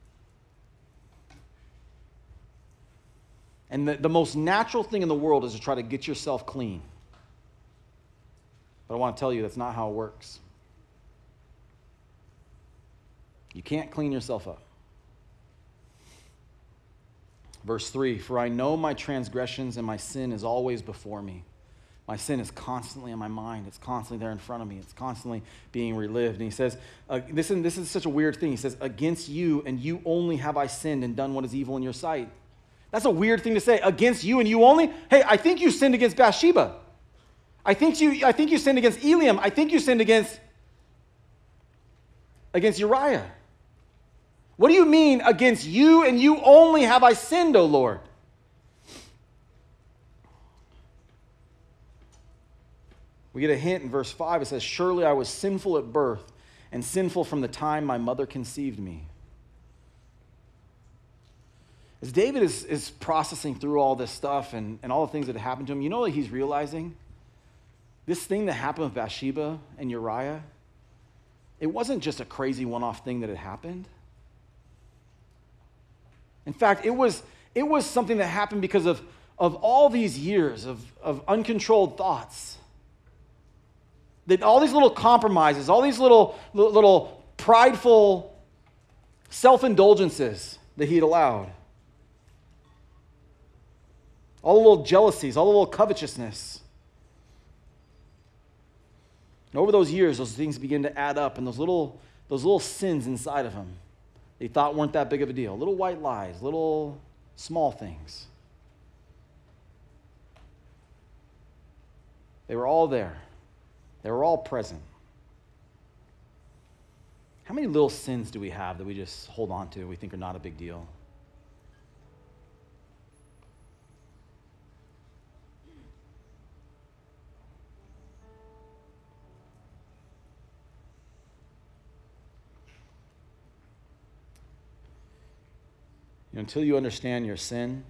And the, the most natural thing in the world is to try to get yourself clean. But I want to tell you that's not how it works. You can't clean yourself up. Verse three, for I know my transgressions and my sin is always before me. My sin is constantly on my mind. It's constantly there in front of me. It's constantly being relived. And he says, uh, this, is, this is such a weird thing. He says, against you and you only have I sinned and done what is evil in your sight. That's a weird thing to say. Against you and you only? Hey, I think you sinned against Bathsheba. I think you, I think you sinned against Eliam. I think you sinned against, against Uriah. What do you mean, against you and you only have I sinned, O Lord? We get a hint in verse five. It says, surely I was sinful at birth and sinful from the time my mother conceived me. As David is, is processing through all this stuff and, and all the things that have happened to him, you know what he's realizing? This thing that happened with Bathsheba and Uriah, it wasn't just a crazy one-off thing that had happened. In fact, it was, it was something that happened because of, of all these years of, of uncontrolled thoughts. That all these little compromises, all these little, little, little prideful self-indulgences that he'd allowed. All the little jealousies, all the little covetousness. And over those years, those things begin to add up, and those little, those little sins inside of him, they thought weren't that big of a deal. Little white lies, little small things. They were all there. They were all present. How many little sins do we have that we just hold on to, we think are not a big deal? You know, until you understand your sin,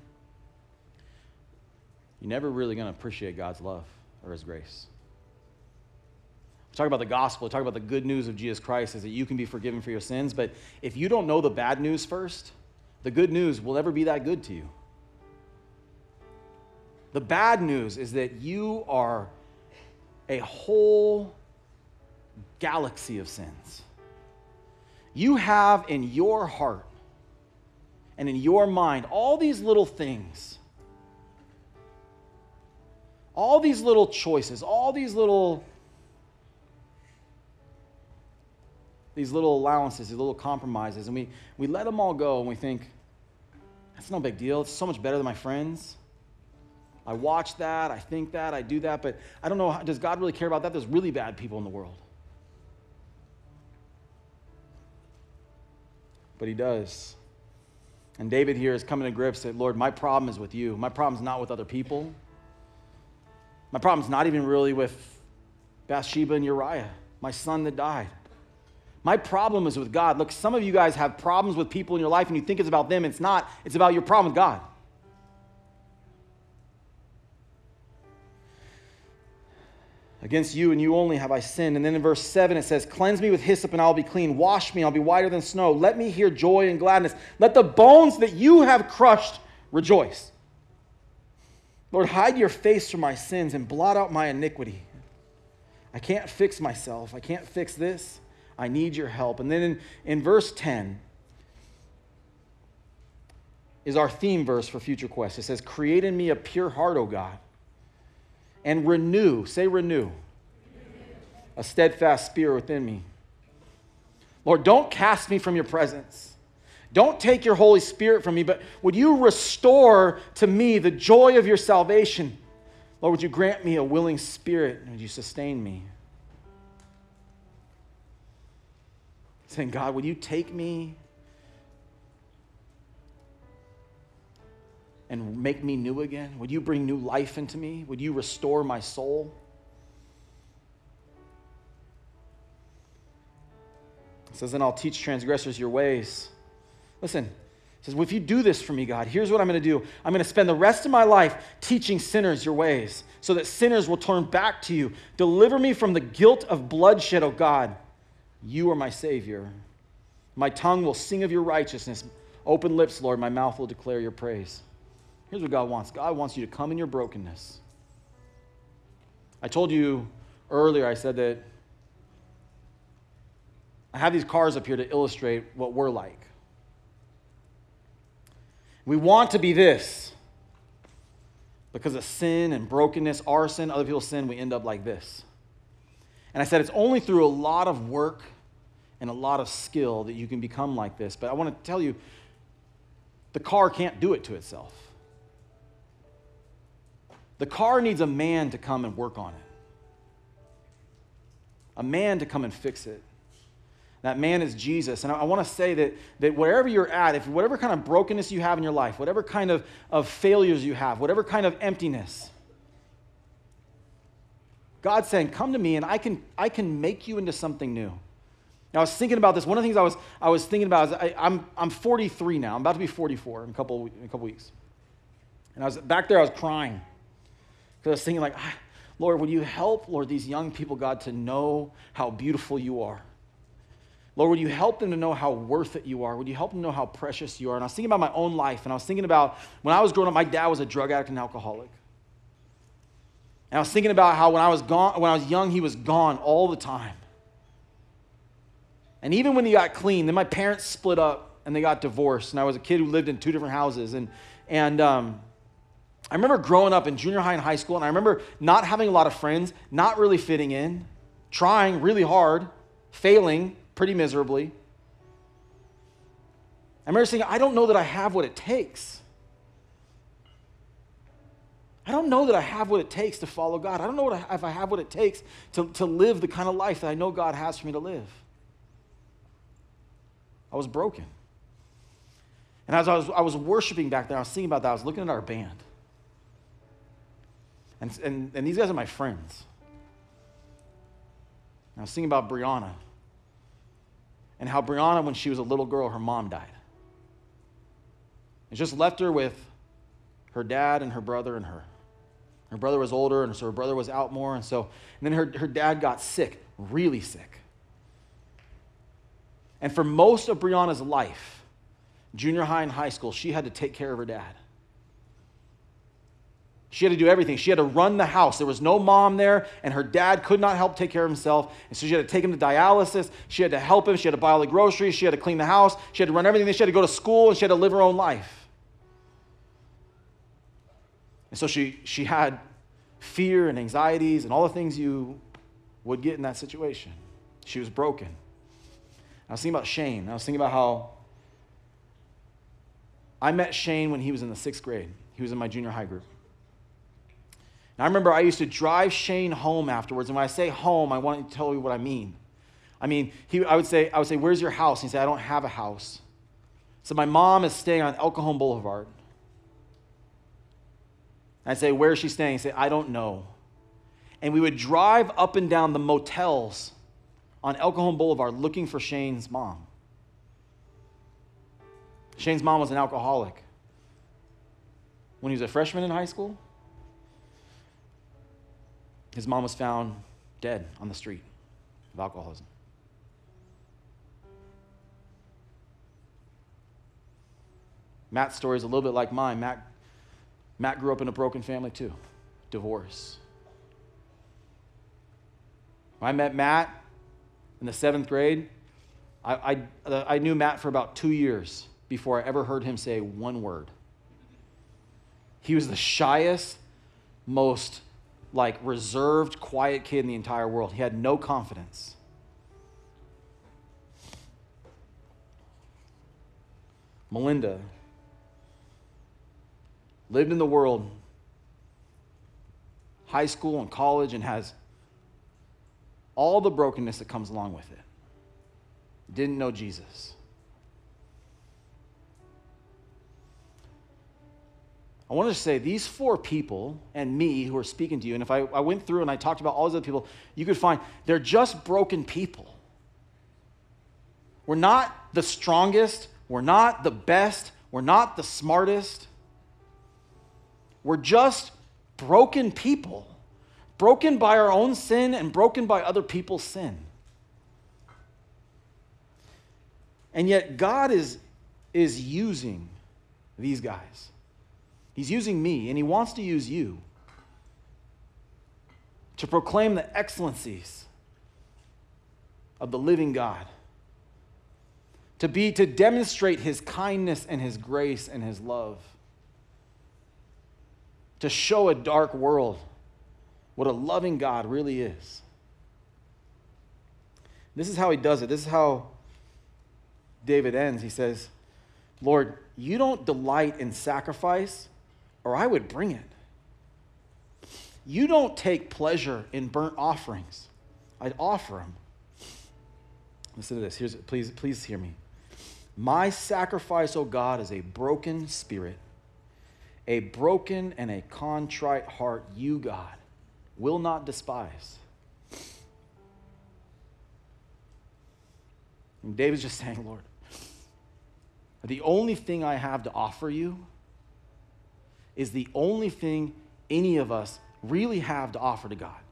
you're never really going to appreciate God's love or his grace. We talk about the gospel, we talk about the good news of Jesus Christ is that you can be forgiven for your sins, but if you don't know the bad news first, the good news will never be that good to you. The bad news is that you are a whole galaxy of sins. You have in your heart and in your mind all these little things, all these little choices, all these little these little allowances, these little compromises, and we, we let them all go and we think, that's no big deal. It's so much better than my friends. I watch that, I think that, I do that, but I don't know, does God really care about that? There's really bad people in the world. But he does. And David here is coming to grips that, Lord, my problem is with you. My problem's not with other people. My problem's not even really with Bathsheba and Uriah, my son that died. My problem is with God. Look, some of you guys have problems with people in your life and you think it's about them. It's not. It's about your problem with God. Against you and you only have I sinned. And then in verse seven it says, cleanse me with hyssop and I'll be clean. Wash me, I'll be whiter than snow. Let me hear joy and gladness. Let the bones that you have crushed rejoice. Lord, hide your face from my sins and blot out my iniquity. I can't fix myself. I can't fix this. I need your help. And then in, in verse ten is our theme verse for Future Quest. It says, create in me a pure heart, O God, and renew, say renew, a steadfast spirit within me. Lord, don't cast me from your presence. Don't take your Holy Spirit from me, but would you restore to me the joy of your salvation? Lord, would you grant me a willing spirit, and would you sustain me? Saying, God, would you take me and make me new again? Would you bring new life into me? Would you restore my soul? It says, then I'll teach transgressors your ways. Listen, it says, well, if you do this for me, God, here's what I'm going to do. I'm going to spend the rest of my life teaching sinners your ways so that sinners will turn back to you. Deliver me from the guilt of bloodshed, O God. You are my Savior. My tongue will sing of your righteousness. Open lips, Lord, my mouth will declare your praise. Here's what God wants. God wants you to come in your brokenness. I told you earlier, I said that I have these cars up here to illustrate what we're like. We want to be this. Because of sin and brokenness, our sin, other people's sin, we end up like this. And I said it's only through a lot of work and a lot of skill that you can become like this. But I want to tell you, the car can't do it to itself. The car needs a man to come and work on it. A man to come and fix it. That man is Jesus. And I, I want to say that, that wherever you're at, if whatever kind of brokenness you have in your life, whatever kind of, of failures you have, whatever kind of emptiness, God's saying, come to me and I can, I can make you into something new. Now, I was thinking about this. One of the things I was, I was thinking about is I, I'm, I'm forty-three now. I'm about to be forty-four in a couple, in a couple weeks. And I was back there, I was crying. Because I was thinking like, ah, Lord, would you help, Lord, these young people, God, to know how beautiful you are? Lord, would you help them to know how worth it you are? Would you help them know how precious you are? And I was thinking about my own life, and I was thinking about when I was growing up, my dad was a drug addict and alcoholic. And I was thinking about how when I was gone, when I was young, he was gone all the time. And even when he got clean, then my parents split up and they got divorced. And I was a kid who lived in two different houses. And, and um, I remember growing up in junior high and high school, and I remember not having a lot of friends, not really fitting in, trying really hard, failing pretty miserably. I remember saying, I don't know that I have what it takes. I don't know that I have what it takes to follow God. I don't know what I, if I have what it takes to, to live the kind of life that I know God has for me to live. I was broken. And as I was, I was worshiping back there, I was thinking about that. I was looking at our band. And, and, and these guys are my friends. And I was thinking about Brianna. And how Brianna, when she was a little girl, her mom died. It just left her with her dad and her brother and her. Her brother was older, and so her brother was out more. And so, and then her, her dad got sick, really sick. And for most of Brianna's life, junior high and high school, she had to take care of her dad. She had to do everything. She had to run the house. There was no mom there, and her dad could not help take care of himself. And so she had to take him to dialysis. She had to help him. She had to buy all the groceries. She had to clean the house. She had to run everything. She had to go to school, and she had to live her own life. And so she, she had fear and anxieties and all the things you would get in that situation. She was broken. I was thinking about Shane. I was thinking about how I met Shane when he was in the sixth grade. He was in my junior high group. And I remember I used to drive Shane home afterwards. And when I say home, I want to tell you what I mean. I mean, he, I would say, I would say, where's your house? And he'd say, I don't have a house. So my mom is staying on El Cajon Boulevard. And I'd say, where is she staying? He'd say, I don't know. And we would drive up and down the motels on El Cajon Boulevard looking for Shane's mom. Shane's mom was an alcoholic. When he was a freshman in high school, his mom was found dead on the street of alcoholism. Matt's story is a little bit like mine. Matt, Matt grew up in a broken family too. Divorce. When I met Matt in the seventh grade, I, I, I knew Matt for about two years before I ever heard him say one word. He was the shyest, most like reserved, quiet kid in the entire world. He had no confidence. Melinda lived in the world, high school and college, and has all the brokenness that comes along with it. Didn't know Jesus. I want to say these four people and me who are speaking to you, and if I, I went through and I talked about all these other people, you could find they're just broken people. We're not the strongest. We're not the best. We're not the smartest. We're just broken people. Broken by our own sin and broken by other people's sin. And yet God is, is using these guys. He's using me, and he wants to use you to proclaim the excellencies of the living God. To be, to demonstrate his kindness and his grace and his love. To show a dark world what a loving God really is. This is how he does it. This is how David ends. He says, Lord, you don't delight in sacrifice, or I would bring it. You don't take pleasure in burnt offerings. I'd offer them. Listen to this. Here's, please, please hear me. My sacrifice, O God, is a broken spirit, a broken and a contrite heart, you, God, will not despise. And David's just saying, Lord, the only thing I have to offer you is the only thing any of us really have to offer to God.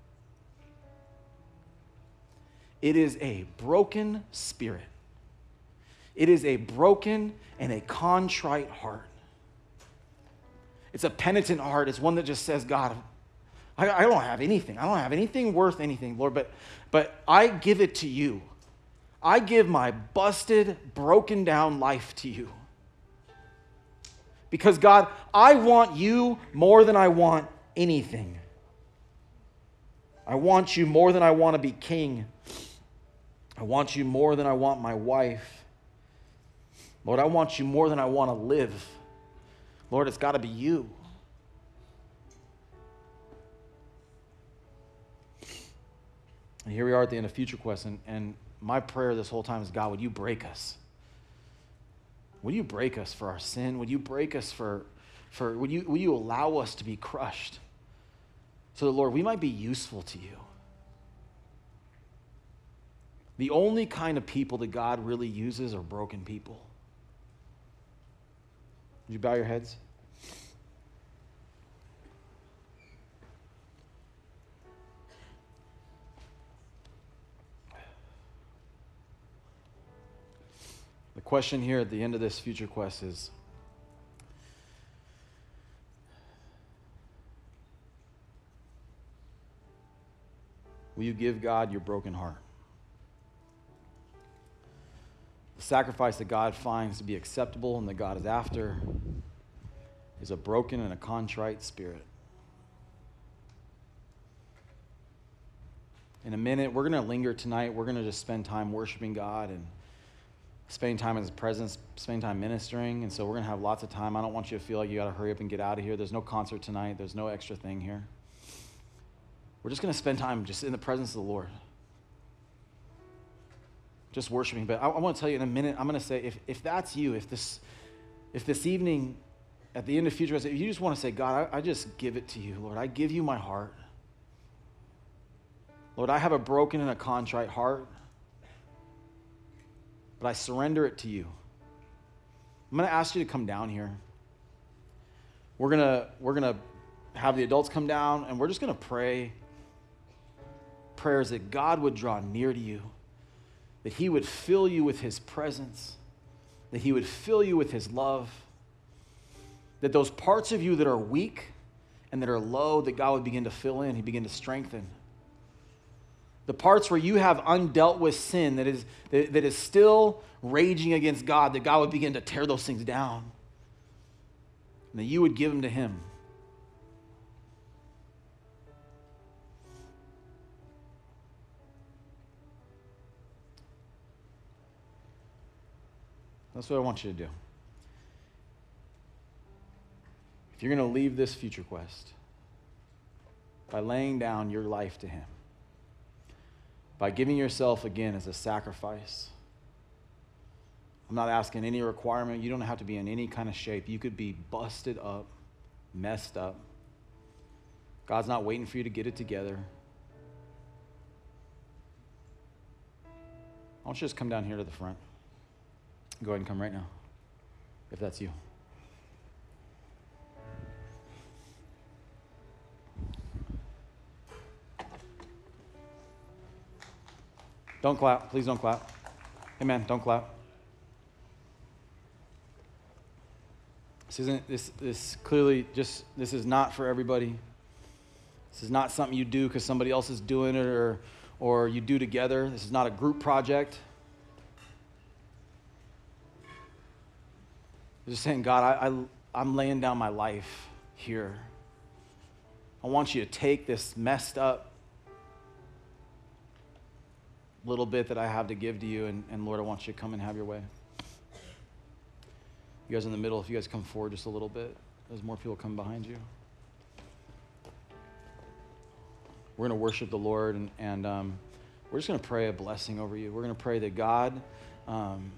It is a broken spirit. It is a broken and a contrite heart. It's a penitent heart. It's one that just says, God, I, I don't have anything. I don't have anything worth anything, Lord, but, but I give it to you. I give my busted, broken down life to you. Because God, I want you more than I want anything. I want you more than I want to be king. I want you more than I want my wife. Lord, I want you more than I want to live. Lord, it's got to be you. And here we are at the end of Future Quest, and, and my prayer this whole time is, God, would you break us? Would you break us for our sin? Would you break us for, for would you, would you allow us to be crushed so that, Lord, we might be useful to you? The only kind of people that God really uses are broken people. Would you bow your heads? The question here at the end of this Future Quest is, will you give God your broken heart? The sacrifice that God finds to be acceptable and that God is after is a broken and a contrite spirit. In a minute, we're going to linger tonight. We're going to just spend time worshiping God and spending time in his presence, spending time ministering. And so we're going to have lots of time. I don't want you to feel like you got to hurry up and get out of here. There's no concert tonight. There's no extra thing here. We're just going to spend time just in the presence of the Lord. Just worshiping. But I, I want to tell you in a minute, I'm going to say, if, if that's you, if this if this evening, at the end of Future, if you just want to say, God, I, I just give it to you, Lord. I give you my heart. Lord, I have a broken and a contrite heart, but I surrender it to you. I'm going to ask you to come down here. We're going to we're going to have the adults come down, and we're just going to pray prayers that God would draw near to you, that he would fill you with his presence, that he would fill you with his love, that those parts of you that are weak and that are low, that God would begin to fill in, he'd begin to strengthen. The parts where you have undealt with sin that is, that, that is still raging against God, that God would begin to tear those things down. And that you would give them to him. That's what I want you to do. If you're going to leave this Future Quest by laying down your life to him, by giving yourself again as a sacrifice, I'm not asking any requirement. You don't have to be in any kind of shape. You could be busted up, messed up. God's not waiting for you to get it together. I want you to just come down here to the front. Go ahead and come right now, if that's you. Don't clap. Please don't clap. Amen. Don't clap. This isn't, this, this clearly just, this is not for everybody. This is not something you do because somebody else is doing it or, or you do together. This is not a group project. You're just saying, God, I, I, I'm laying down my life here. I want you to take this messed up little bit that I have to give to you, and, and Lord, I want you to come and have your way. You guys in the middle, if you guys come forward just a little bit, as more people come behind you. We're going to worship the Lord, and, and um, we're just going to pray a blessing over you. We're going to pray that God um,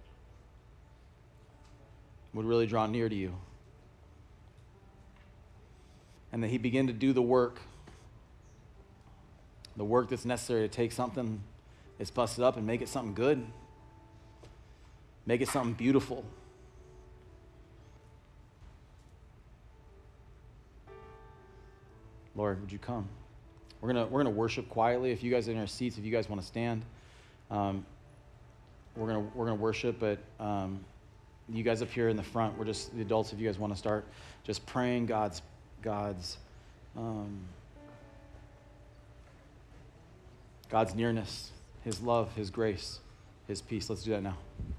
would really draw near to you, and that he begin to do the work, the work that's necessary to take something that's busted up and make it something good, make it something beautiful. Lord, would you come? We're gonna we're gonna worship quietly. If you guys are in your seats, if you guys want to stand, um, we're gonna we're gonna worship. But um, you guys up here in the front, we're just the adults. If you guys want to start, just praying God's God's um, God's nearness, his love, his grace, his peace. Let's do that now.